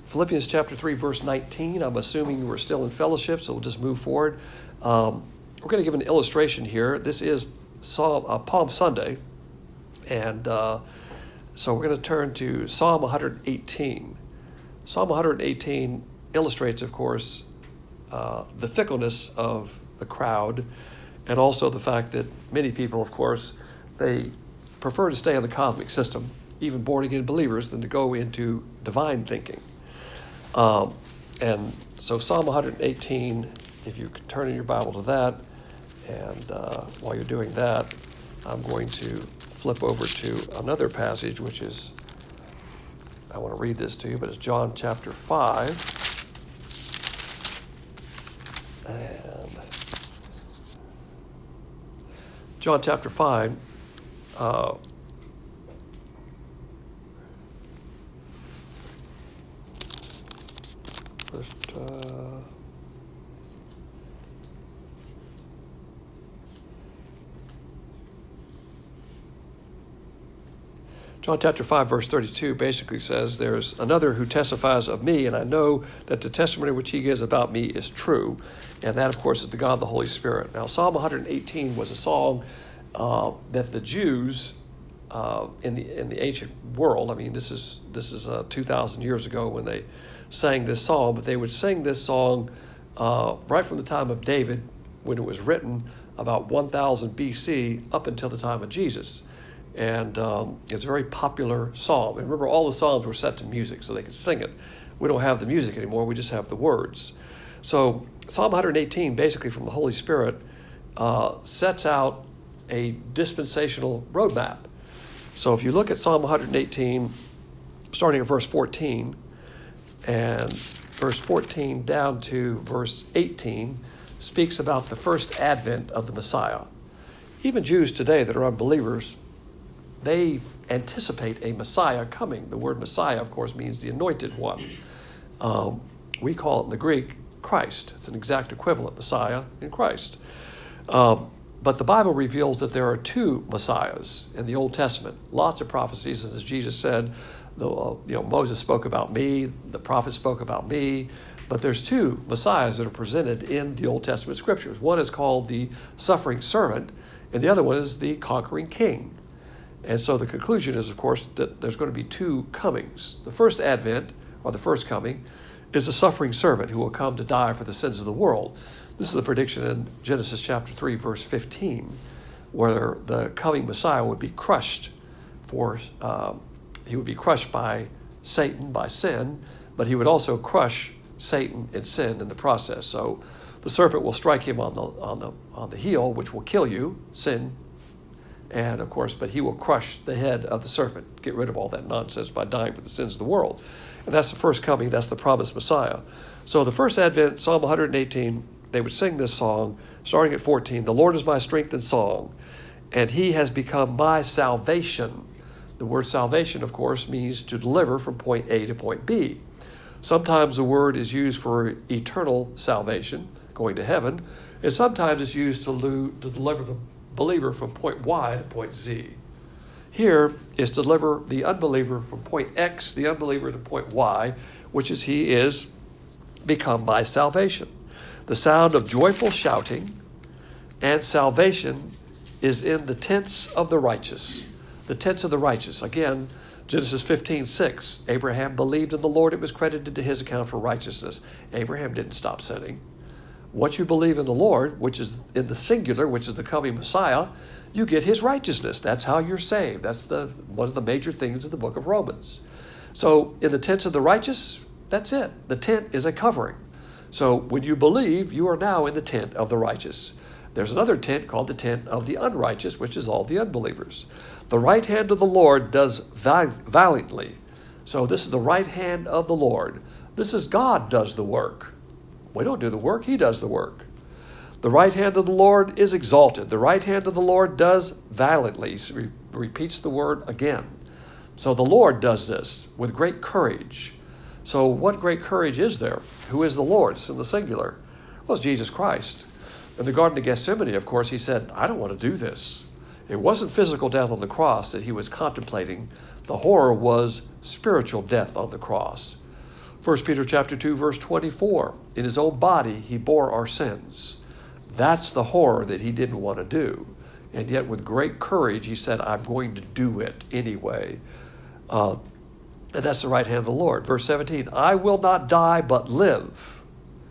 Philippians chapter 3, verse 19. I'm assuming we're still in fellowship, so we'll just move forward. We're going to give an illustration here. This is Palm Sunday, and so we're going to turn to Psalm 118. Psalm 118 illustrates, of course, the fickleness of the crowd, and also the fact that many people, of course, they prefer to stay in the cosmic system, even born-again believers, than to go into divine thinking. And so Psalm 118, if you could turn in your Bible to that, and while you're doing that, I'm going to flip over to another passage, which is, I want to read this to you, but it's John chapter 5. And John chapter 5, John chapter 5, verse 32 basically says, there's another who testifies of me, and I know that the testimony which he gives about me is true. And that, of course, is the God, the Holy Spirit. Now, Psalm 118 was a song that the Jews in the ancient world, I mean, this is 2,000 years ago when they sang this song, but they would sing this song right from the time of David, when it was written about 1000 BC up until the time of Jesus. And it's a very popular psalm. And remember, all the psalms were set to music so they could sing it. We don't have the music anymore. We just have the words. So Psalm 118, basically from the Holy Spirit, sets out a dispensational roadmap. So if you look at Psalm 118, starting at verse 14, and verse 14 down to verse 18, speaks about the first advent of the Messiah. Even Jews today that are unbelievers, they anticipate a Messiah coming. The word Messiah, of course, means the anointed one. We call it in the Greek Christ. It's an exact equivalent, Messiah and Christ. But the Bible reveals that there are two Messiahs in the Old Testament. Lots of prophecies, as Jesus said, Moses spoke about me, the prophets spoke about me, but there's two Messiahs that are presented in the Old Testament scriptures. One is called the suffering servant, and the other one is the conquering king. And so the conclusion is, of course, that there's going to be two comings. The first advent, or the first coming, is a suffering servant who will come to die for the sins of the world. This is a prediction in Genesis chapter 3, verse 15, where the coming Messiah would be crushed he would be crushed by Satan, by sin, but he would also crush Satan and sin in the process. So the serpent will strike him on the heel, which will kill you, sin. And of course, but he will crush the head of the serpent, get rid of all that nonsense by dying for the sins of the world. And that's the first coming, that's the promised Messiah. So the first advent, Psalm 118, they would sing this song, starting at 14, "The Lord is my strength and song, and he has become my salvation." The word salvation, of course, means to deliver from point A to point B. Sometimes the word is used for eternal salvation, going to heaven, and sometimes it's used to deliver the believer from point Y to point Z. Here is to deliver the unbeliever from point X, the unbeliever, to point Y, which is he is become my salvation. The sound of joyful shouting and salvation is in the tents of the righteous. The tents of the righteous. Again, Genesis 15:6. Abraham believed in the Lord, it was credited to his account for righteousness. Abraham didn't stop sinning. Once you believe in the Lord, which is in the singular, which is the coming Messiah, you get his righteousness. That's how you're saved. That's one of the major things of the book of Romans. So in the tents of the righteous, that's it. The tent is a covering. So when you believe, you are now in the tent of the righteous. There's another tent called the tent of the unrighteous, which is all the unbelievers. The right hand of the Lord does valiantly. So this is the right hand of the Lord. This is God does the work. We don't do the work, he does the work. The right hand of the Lord is exalted. The right hand of the Lord does valiantly. He repeats the word again. So the Lord does this with great courage. So what great courage is there? Who is the Lord? It's in the singular. Well, it's Jesus Christ. In the Garden of Gethsemane, of course, he said, I don't want to do this. It wasn't physical death on the cross that he was contemplating. The horror was spiritual death on the cross. 1 Peter chapter 2, verse 24, in his own body he bore our sins. That's the horror that he didn't want to do. And yet with great courage, he said, I'm going to do it anyway. And that's the right hand of the Lord. Verse 17, I will not die but live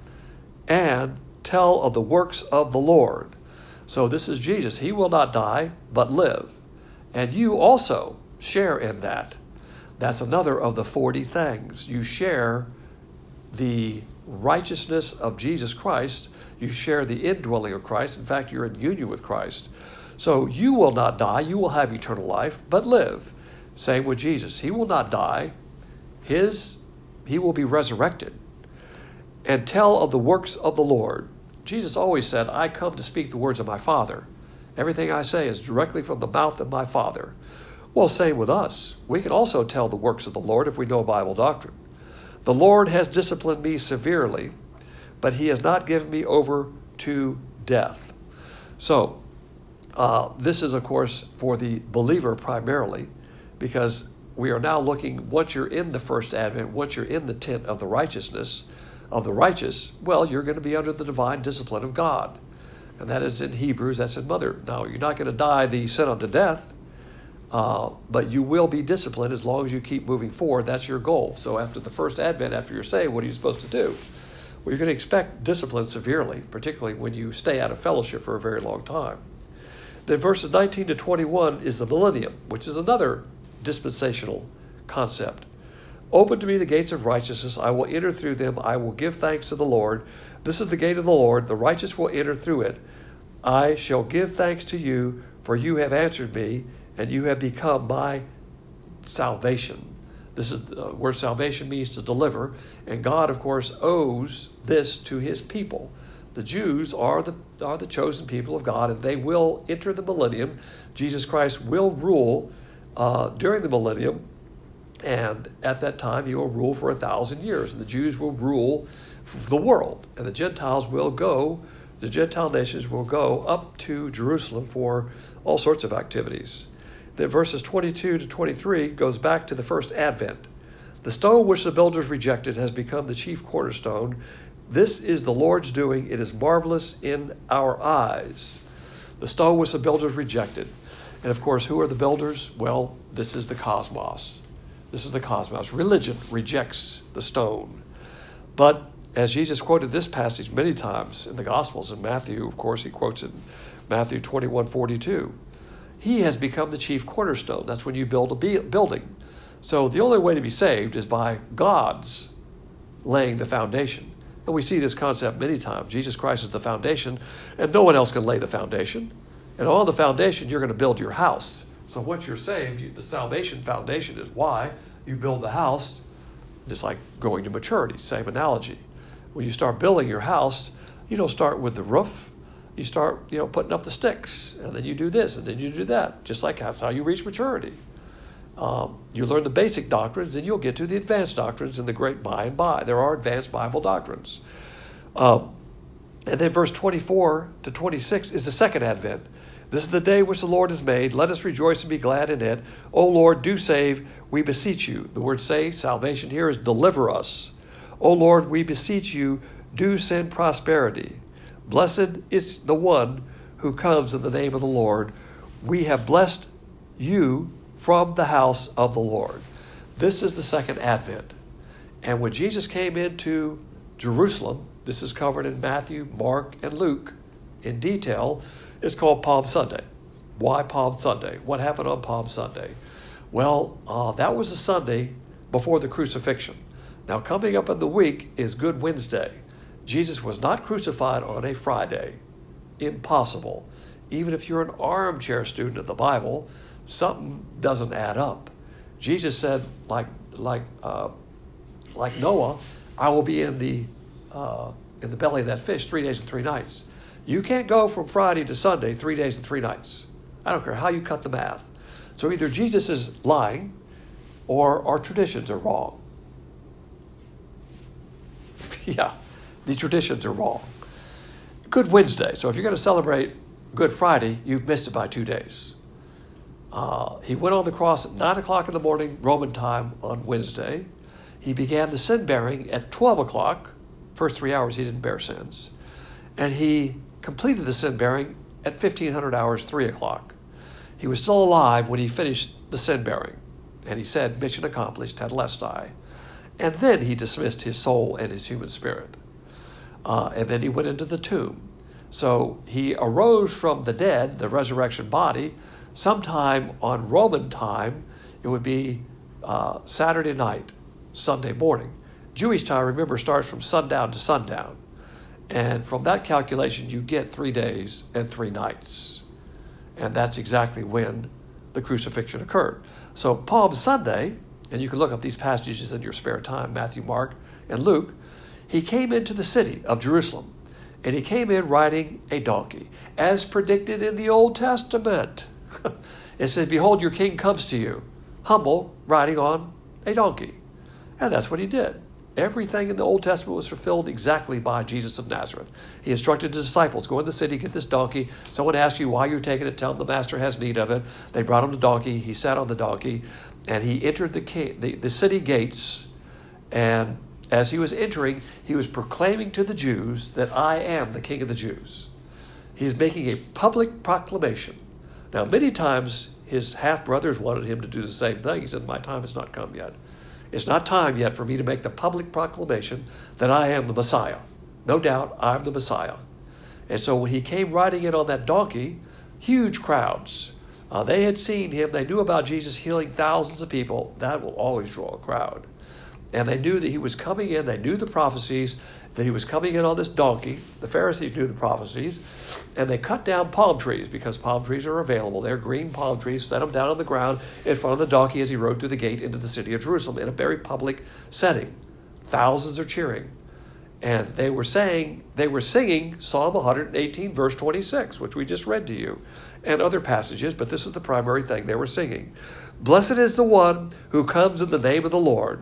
and tell of the works of the Lord. So this is Jesus. He will not die but live. And you also share in that. That's another of the 40 things. You share the righteousness of Jesus Christ. You share the indwelling of Christ. In fact, you're in union with Christ. So you will not die. You will have eternal life, but live. Same with Jesus. He will not die. He will be resurrected. And tell of the works of the Lord. Jesus always said, I come to speak the words of my Father. Everything I say is directly from the mouth of my Father. Well, same with us. We can also tell the works of the Lord if we know Bible doctrine. The Lord has disciplined me severely, but he has not given me over to death. So, this is, of course, for the believer primarily, because we are now looking, once you're in the first advent, once you're in the tent of the righteousness, of the righteous, well, you're going to be under the divine discipline of God. And that is in Hebrews, that's in Mother. Now, you're not going to die the sin unto death, but you will be disciplined as long as you keep moving forward. That's your goal. So after the first advent, after you're saved, what are you supposed to do? Well, you're going to expect discipline severely, particularly when you stay out of fellowship for a very long time. Then verses 19 to 21 is the millennium, which is another dispensational concept. Open to me the gates of righteousness. I will enter through them. I will give thanks to the Lord. This is the gate of the Lord. The righteous will enter through it. I shall give thanks to you, for you have answered me, and you have become my salvation. This is where salvation means to deliver. And God, of course, owes this to his people. The Jews are the chosen people of God, and they will enter the millennium. Jesus Christ will rule during the millennium. And at that time, he will rule for 1,000 years. And the Jews will rule the world. And the Gentiles will go, the Gentile nations will go up to Jerusalem for all sorts of activities. Then verses 22 to 23 goes back to the first advent. The stone which the builders rejected has become the chief cornerstone. This is the Lord's doing. It is marvelous in our eyes. The stone which the builders rejected. And of course, who are the builders? Well, this is the cosmos. This is the cosmos. Religion rejects the stone. But as Jesus quoted this passage many times in the Gospels, in Matthew, of course, he quotes it in Matthew 21:42. He has become the chief cornerstone. That's when you build a building. So the only way to be saved is by God's laying the foundation. And we see this concept many times. Jesus Christ is the foundation, and no one else can lay the foundation. And on the foundation, you're going to build your house. So once you're saved, the salvation foundation is why you build the house, just like going to maturity, same analogy. When you start building your house, you don't start with the roof. You start, putting up the sticks, and then you do this, and then you do that. Just like that's how you reach maturity. You learn the basic doctrines, and you'll get to the advanced doctrines in the great by and by. There are advanced Bible doctrines. And then verse 24 to 26 is the second advent. This is the day which the Lord has made. Let us rejoice and be glad in it. O Lord, do save, we beseech you. The word save, salvation here, is deliver us. O Lord, we beseech you, do send prosperity. Blessed is the one who comes in the name of the Lord. We have blessed you from the house of the Lord. This is the second advent. And when Jesus came into Jerusalem, this is covered in Matthew, Mark, and Luke in detail, it's called Palm Sunday. Why Palm Sunday? What happened on Palm Sunday? Well, that was the Sunday before the crucifixion. Now, coming up in the week is Good Wednesday. Jesus was not crucified on a Friday. Impossible. Even if you're an armchair student of the Bible, something doesn't add up. Jesus said, like Noah, I will be in the belly of that fish 3 days and 3 nights. You can't go from Friday to Sunday 3 days and 3 nights. I don't care how you cut the math. So either Jesus is lying or our traditions are wrong. Yeah, the traditions are wrong. Good Wednesday. So if you're going to celebrate Good Friday, you've missed it by 2 days. He went on the cross at 9 o'clock in the morning, Roman time, on Wednesday. He began the sin bearing at 12 o'clock. First 3 hours he didn't bear sins. And he completed the sin bearing at 1500 hours, 3 o'clock. He was still alive when he finished the sin bearing. And he said, mission accomplished, tetelestai. And then he dismissed his soul and his human spirit. And then he went into the tomb. So he arose from the dead, the resurrection body, sometime on Roman time. It would be Saturday night, Sunday morning. Jewish time, remember, starts from sundown to sundown. And from that calculation, you get 3 days and 3 nights. And that's exactly when the crucifixion occurred. So Palm Sunday, and you can look up these passages in your spare time, Matthew, Mark, and Luke, he came into the city of Jerusalem, and he came in riding a donkey, as predicted in the Old Testament. It says, behold, your king comes to you, humble, riding on a donkey. And that's what he did. Everything in the Old Testament was fulfilled exactly by Jesus of Nazareth. He instructed his disciples, go in the city, get this donkey. Someone asks you why you're taking it, tell them the master has need of it. They brought him the donkey. He sat on the donkey, and he entered the city gates. And as he was entering, he was proclaiming to the Jews that I am the King of the Jews. He's making a public proclamation. Now, many times his half-brothers wanted him to do the same thing. He said, my time has not come yet. It's not time yet for me to make the public proclamation that I am the Messiah. No doubt, I'm the Messiah. And so when he came riding in on that donkey, huge crowds. They had seen him. They knew about Jesus healing thousands of people. That will always draw a crowd. And they knew that he was coming in. They knew the prophecies, that he was coming in on this donkey. The Pharisees knew the prophecies. And they cut down palm trees because palm trees are available. They're green palm trees, set them down on the ground in front of the donkey as he rode through the gate into the city of Jerusalem in a very public setting. Thousands are cheering. And they were singing Psalm 118, verse 26, which we just read to you, and other passages, but this is the primary thing they were singing. Blessed is the one who comes in the name of the Lord.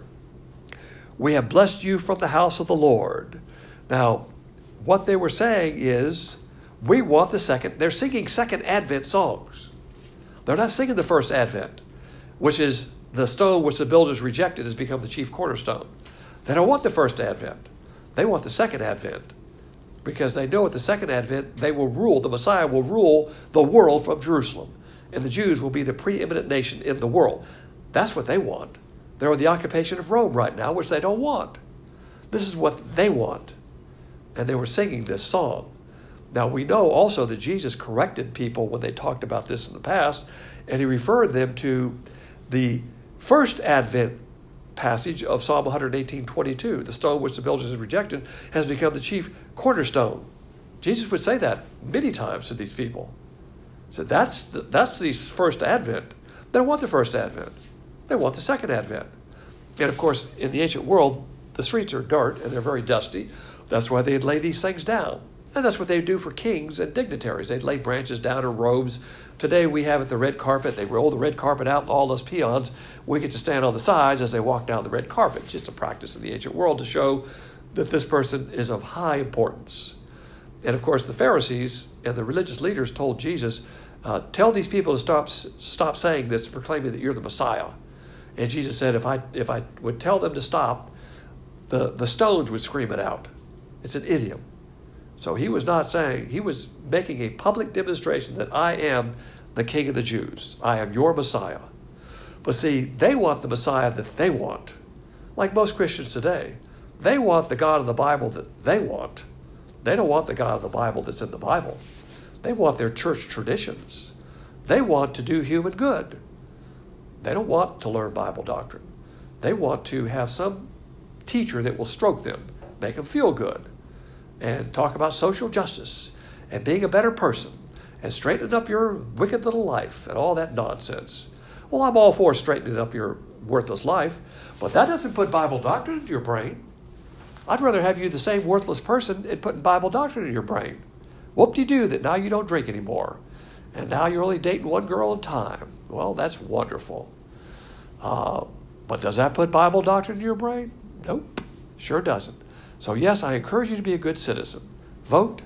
We have blessed you from the house of the Lord. Now, what they were saying is, we want they're singing second Advent songs. They're not singing the first Advent, which is the stone which the builders rejected has become the chief cornerstone. They don't want the first Advent. They want the second Advent, because they know at the second Advent they will rule, the Messiah will rule the world from Jerusalem, and the Jews will be the preeminent nation in the world. That's what they want. They're in the occupation of Rome right now, which they don't want. This is what they want. And they were singing this song. Now, we know also that Jesus corrected people when they talked about this in the past, and he referred them to the first Advent passage of Psalm 118:22. The stone which the builders have rejected has become the chief cornerstone. Jesus would say that many times to these people. So that's the first Advent. They don't want the first Advent. They want the second Advent. And of course, in the ancient world, the streets are dirt and they're very dusty. That's why they'd lay these things down. And that's what they do for kings and dignitaries. They'd lay branches down or robes. Today we have the red carpet. They roll the red carpet out, and all those peons, we get to stand on the sides as they walk down the red carpet. Just a practice in the ancient world to show that this person is of high importance. And of course, the Pharisees and the religious leaders told Jesus, tell these people to stop saying this, proclaiming that you're the Messiah. And Jesus said, if I would tell them to stop, the stones would scream it out. It's an idiom. So he was not saying, he was making a public demonstration that I am the King of the Jews. I am your Messiah. But see, they want the Messiah that they want. Like most Christians today. They want the God of the Bible that they want. They don't want the God of the Bible that's in the Bible. They want their church traditions. They want to do human good. They don't want to learn Bible doctrine. They want to have some teacher that will stroke them, make them feel good, and talk about social justice and being a better person and straightening up your wicked little life and all that nonsense. Well, I'm all for straightening up your worthless life, but that doesn't put Bible doctrine into your brain. I'd rather have you the same worthless person and putting Bible doctrine in your brain. Whoop-de-doo that now you don't drink anymore. And now you're only dating one girl at a time. Well, that's wonderful. But does that put Bible doctrine in your brain? Nope, sure doesn't. So yes, I encourage you to be a good citizen. Vote,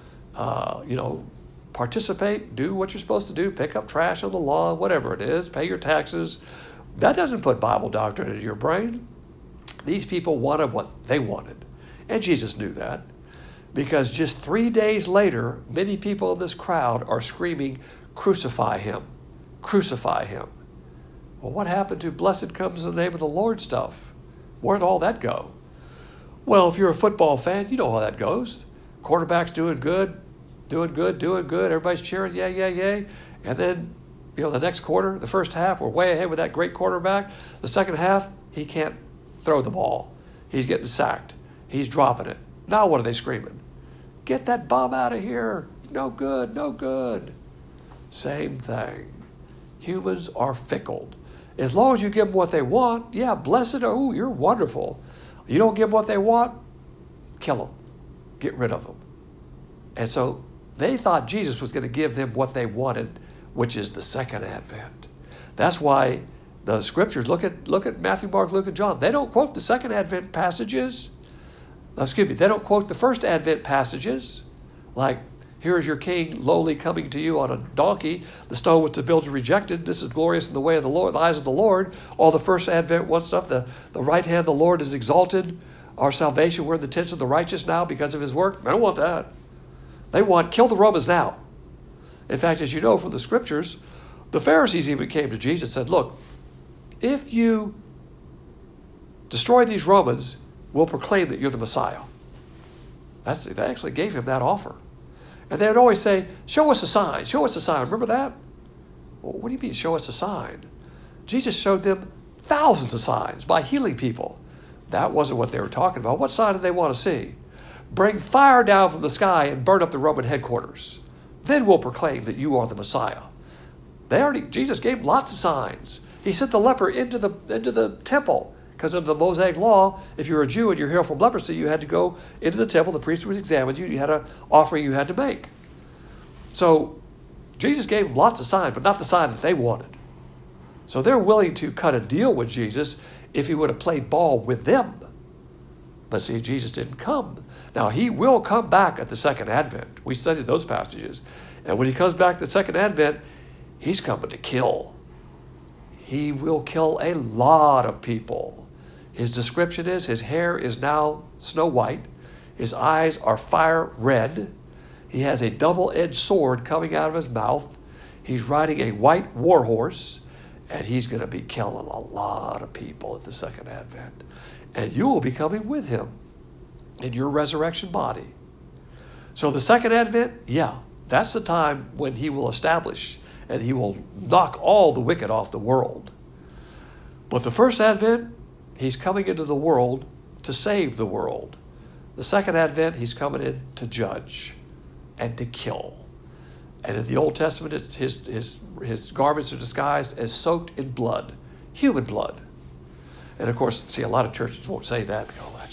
participate, do what you're supposed to do, pick up trash on the lawn, whatever it is, pay your taxes. That doesn't put Bible doctrine into your brain. These people wanted what they wanted. And Jesus knew that, because just 3 days later, many people in this crowd are screaming, "Crucify him, crucify him." Well, what happened to "Blessed comes in the name of the Lord" stuff? Where'd all that go? Well, if you're a football fan, you know how that goes. Quarterback's doing good. Everybody's cheering, yay. And then, the next quarter, the first half, we're way ahead with that great quarterback. The second half, he can't throw the ball. He's getting sacked. He's dropping it. Now what are they screaming? "Get that bum out of here. No good. Same thing. Humans are fickle. As long as you give them what they want, yeah, blessed, oh, you're wonderful. You don't give them what they want, kill them. Get rid of them. And so they thought Jesus was going to give them what they wanted, which is the second advent. That's why the scriptures, look at Matthew, Mark, Luke, and John. They don't quote the second advent passages. They don't quote the first advent passages, like, "Here is your king lowly coming to you on a donkey. The stone which the builders rejected. This is glorious in the way of the Lord, the eyes of the Lord." All the first advent one stuff. The right hand of the Lord is exalted. Our salvation, we're in the tents of the righteous now because of his work. They don't want that. They want, kill the Romans now. In fact, as you know from the scriptures, the Pharisees even came to Jesus and said, "Look, if you destroy these Romans, we'll proclaim that you're the Messiah." They actually gave him that offer. And they would always say, "Show us a sign, show us a sign." Remember that? Well, what do you mean, show us a sign? Jesus showed them thousands of signs by healing people. That wasn't what they were talking about. What sign did they want to see? "Bring fire down from the sky and burn up the Roman headquarters. Then we'll proclaim that you are the Messiah." Jesus gave them lots of signs. He sent the leper into the temple. Because of the Mosaic law, if you're a Jew and you're healed from leprosy, you had to go into the temple, the priest would examine you, you had an offering you had to make. So Jesus gave them lots of signs, but not the sign that they wanted. So they're willing to cut a deal with Jesus if he would have played ball with them. But see, Jesus didn't come. Now, he will come back at the second advent. We studied those passages. And when he comes back at the second advent, he's coming to kill. He will kill a lot of people. His description is, his hair is now snow white. His eyes are fire red. He has a double-edged sword coming out of his mouth. He's riding a white war horse. And he's going to be killing a lot of people at the second advent. And you will be coming with him in your resurrection body. So the second advent, yeah, that's the time when he will establish and he will knock all the wicked off the world. But the first advent, he's coming into the world to save the world. The second advent, he's coming in to judge and to kill. And in the Old Testament, his garments are disguised as soaked in blood, human blood. And of course, see, a lot of churches won't say that.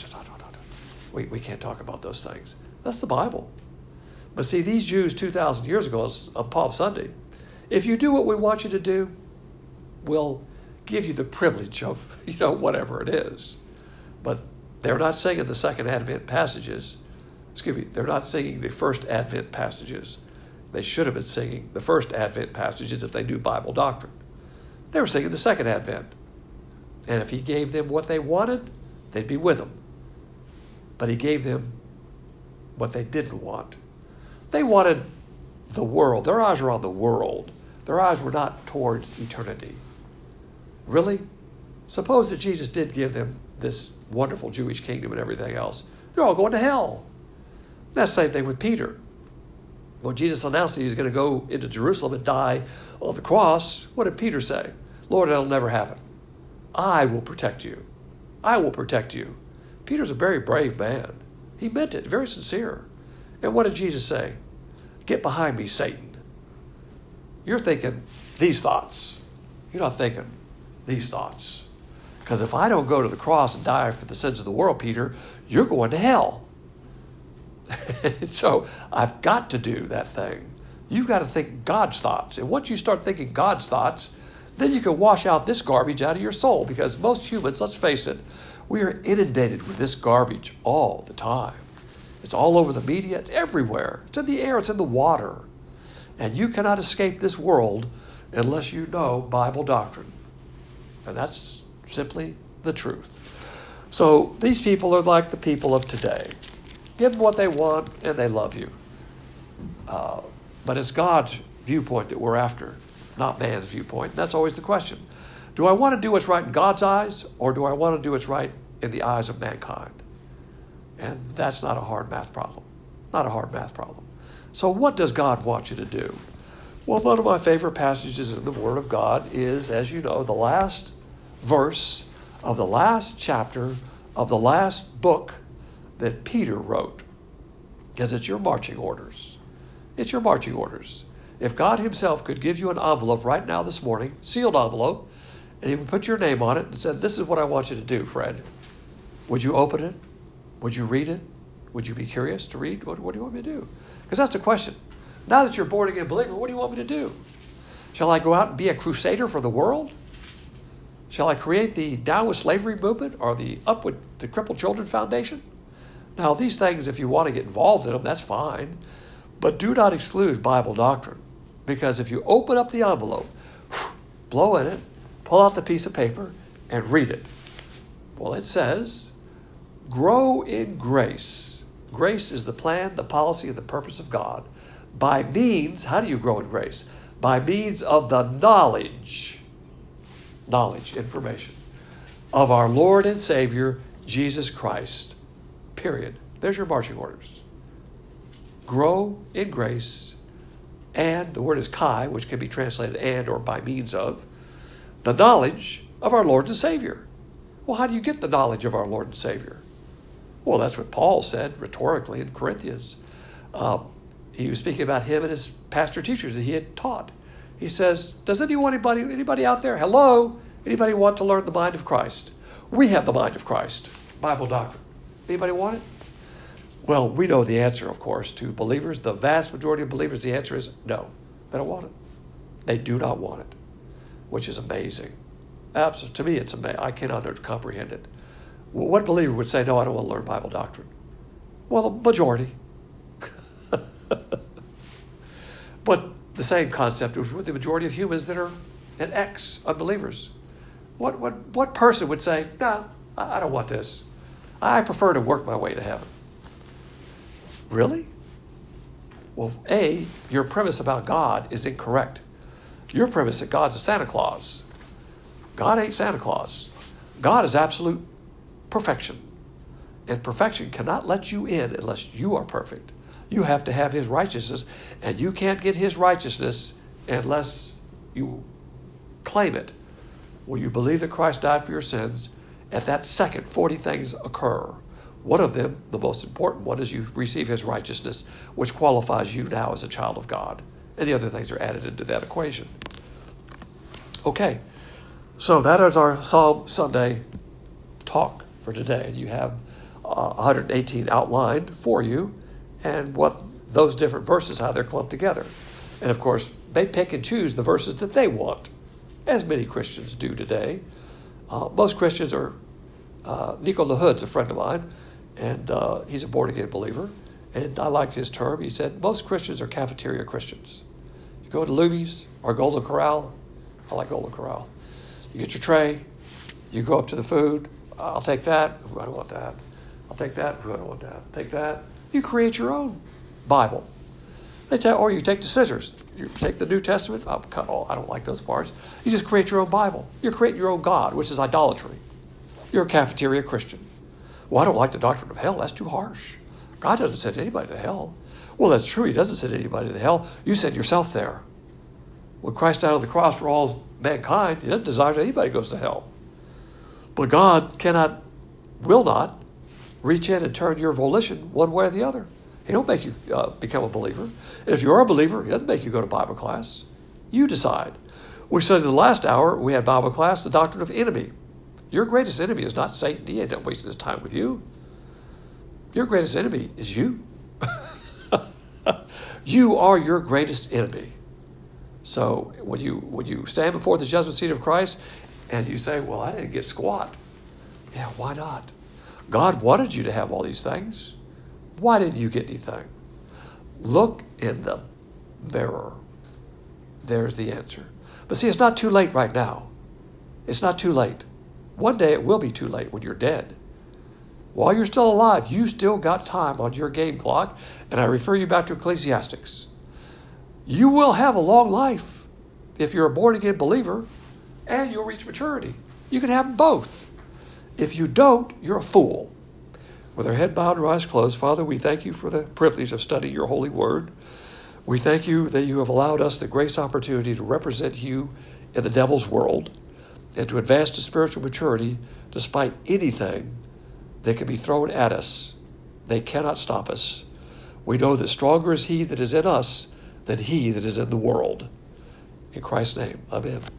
We can't talk about those things. That's the Bible. But see, these Jews 2,000 years ago on Palm Sunday, if you do what we want you to do, we'll give you the privilege of, whatever it is. But they're not singing the second Advent passages. They're not singing the first Advent passages. They should have been singing the first Advent passages if they knew Bible doctrine. They were singing the second Advent. And if he gave them what they wanted, they'd be with him. But he gave them what they didn't want. They wanted the world. Their eyes were on the world. Their eyes were not towards eternity. Really? Suppose that Jesus did give them this wonderful Jewish kingdom and everything else. They're all going to hell. That's the same thing with Peter. When Jesus announced that he was going to go into Jerusalem and die on the cross, what did Peter say? "Lord, it'll never happen. I will protect you. I will protect you." Peter's a very brave man. He meant it, very sincere. And what did Jesus say? "Get behind me, Satan." You're thinking these thoughts. You're not thinking these thoughts. Because if I don't go to the cross and die for the sins of the world, Peter, you're going to hell. So I've got to do that thing. You've got to think God's thoughts. And once you start thinking God's thoughts, then you can wash out this garbage out of your soul. Because most humans, let's face it, we are inundated with this garbage all the time. It's all over the media. It's everywhere. It's in the air. It's in the water. And you cannot escape this world unless you know Bible doctrine. And that's simply the truth. So these people are like the people of today. Give them what they want and they love you. But it's God's viewpoint that we're after, not man's viewpoint. And that's always the question. Do I want to do what's right in God's eyes, or do I want to do what's right in the eyes of mankind? And that's not a hard math problem. Not a hard math problem. So what does God want you to do? Well, one of my favorite passages in the Word of God is, as you know, the last verse of the last chapter of the last book that Peter wrote. Because it's your marching orders. It's your marching orders. If God himself could give you an envelope right now this morning, sealed envelope, and he would put your name on it and said, this is what I want you to do, Fred. Would you open it? Would you read it? Would you be curious to read? What do you want me to do? Because that's the question. Now that you're a born-again believer, what do you want me to do? Shall I go out and be a crusader for the world? Shall I create the Down with Slavery movement or the Up with the Crippled Children Foundation? Now, these things, if you want to get involved in them, that's fine. But do not exclude Bible doctrine. Because if you open up the envelope, blow in it, pull out the piece of paper, and read it. Well, it says, grow in grace. Grace is the plan, the policy, and the purpose of God. By means, how do you grow in grace? By means of the knowledge, information, of our Lord and Savior, Jesus Christ. Period. There's your marching orders. Grow in grace, and the word is kai, which can be translated and or by means of, the knowledge of our Lord and Savior. Well, how do you get the knowledge of our Lord and Savior? Well, that's what Paul said rhetorically in Corinthians. He was speaking about him and his pastor teachers that he had taught. He says, does anybody out there, hello, anybody want to learn the mind of Christ? We have the mind of Christ, Bible doctrine. Anybody want it? Well, we know the answer, of course, to believers. The vast majority of believers, the answer is no. They don't want it. They do not want it, which is amazing. Absolutely, to me, it's amazing. I cannot comprehend it. What believer would say, no, I don't want to learn Bible doctrine? Well, the majority. But the same concept is with the majority of humans that are an unbelievers. What person would say, no, I don't want this. I prefer to work my way to heaven. Really? Well, your premise about God is incorrect. Your premise that God's a Santa Claus. God ain't Santa Claus. God is absolute perfection. And perfection cannot let you in unless you are perfect. You have to have his righteousness, and you can't get his righteousness unless you claim it. When you believe that Christ died for your sins, at that second, 40 things occur. One of them, the most important one, is you receive his righteousness, which qualifies you now as a child of God. And the other things are added into that equation. Okay, so that is our Psalm Sunday talk for today. And you have 118 outlined for you, and what those different verses, how they're clumped together. And of course, they pick and choose the verses that they want, as many Christians do today. Most Christians are, Nico LaHood's a friend of mine, and he's a born-again believer. And I liked his term. He said, most Christians are cafeteria Christians. You go to Luby's or Golden Corral. I like Golden Corral. You get your tray. You go up to the food. I'll take that. Ooh, I don't want that. I'll take that. Ooh, I don't want that. Take that. You create your own Bible. Or you take the scissors. You take the New Testament. I'll cut all. I don't like those parts. You just create your own Bible. You're creating your own God, which is idolatry. You're a cafeteria Christian. Well, I don't like the doctrine of hell. That's too harsh. God doesn't send anybody to hell. Well, that's true. He doesn't send anybody to hell. You send yourself there. When Christ died on the cross for all mankind, he doesn't desire that anybody goes to hell. But God will not reach in and turn your volition one way or the other. He don't make you become a believer. And if you're a believer, he doesn't make you go to Bible class. You decide. We said in the last hour, we had Bible class, the doctrine of enemy. Your greatest enemy is not Satan. He ain't wasting his time with you. Your greatest enemy is you. You are your greatest enemy. So when you stand before the judgment seat of Christ and you say, well, I didn't get squat. Yeah, why not? God wanted you to have all these things. Why didn't you get anything? Look in the mirror. There's the answer. But see, it's not too late right now. It's not too late. One day it will be too late when you're dead. While you're still alive, you still got time on your game clock. And I refer you back to Ecclesiastes. You will have a long life if you're a born-again believer, and you'll reach maturity. You can have both. If you don't, you're a fool. With our head bowed and our eyes closed, Father, we thank you for the privilege of studying your holy word. We thank you that you have allowed us the grace opportunity to represent you in the devil's world and to advance to spiritual maturity despite anything that can be thrown at us. They cannot stop us. We know that stronger is he that is in us than he that is in the world. In Christ's name, amen.